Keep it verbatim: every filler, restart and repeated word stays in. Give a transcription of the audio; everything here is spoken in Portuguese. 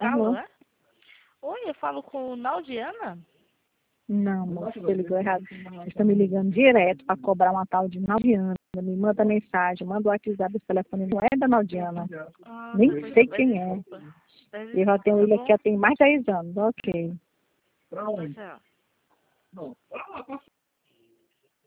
Alô? Alô? Oi, eu falo com Naudiana? Não, moço, você ligou errado. Vocês estão me ligando direto para cobrar uma tal de Naudiana. Me manda mensagem, manda o WhatsApp, esse telefone não é da Naudiana. Ah, Nem pois, sei pois quem é. desculpa. Pois Eu já desculpa, tenho tá ele aqui bom? há tem mais de dez anos. Ok. Tchau.